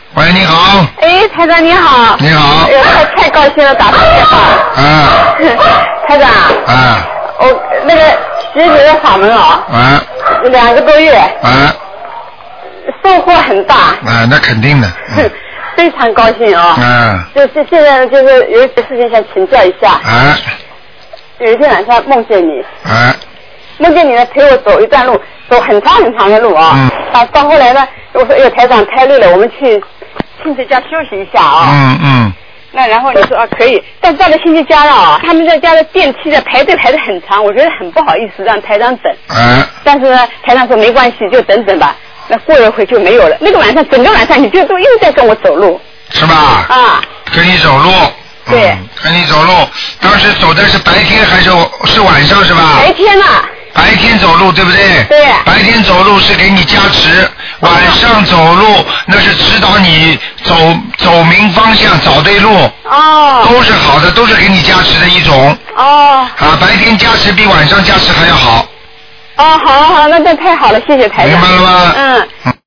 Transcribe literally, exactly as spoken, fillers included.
喂，你好。 哎，台长你好。 你好。 哎呦，太太高兴了，打通电话。 啊。 台长。 啊。 我那个学你的法门哦。 啊。 两个多月。 啊。 收获很大。 啊，那肯定的。 嗯、非常高兴哦。 啊。 就是现在就是有一些事情想请教一下。 啊。 有一天晚上梦见你。 啊。 梦见你呢，陪我走一段路，走很长很长的路啊。嗯。啊，到后来呢，我说哎呦台长太累了，我们去亲戚家休息一下啊。 嗯嗯。 那然后你说啊可以，但到了亲戚家了啊，他们在家的电梯的排队排得很长，我觉得很不好意思让台长等。 啊。但是呢，台长说没关系，就等等吧。那过了会就没有了。那个晚上整个晚上你就都又在跟我走路。 是吧？ 啊。 跟你走路。 对。 嗯、跟你走路，当时走的是白天还是是晚上是吧？ 白天啊。 白天走路对不对？ 对。 白天走路是给你加持，晚上走路那是指导你走走明方向，找对路。 哦。 都是好的，都是给你加持的一种。 哦。 啊，白天加持比晚上加持还要好。 哦，好好，那那太好了，谢谢台长。 明白了吗？ 嗯。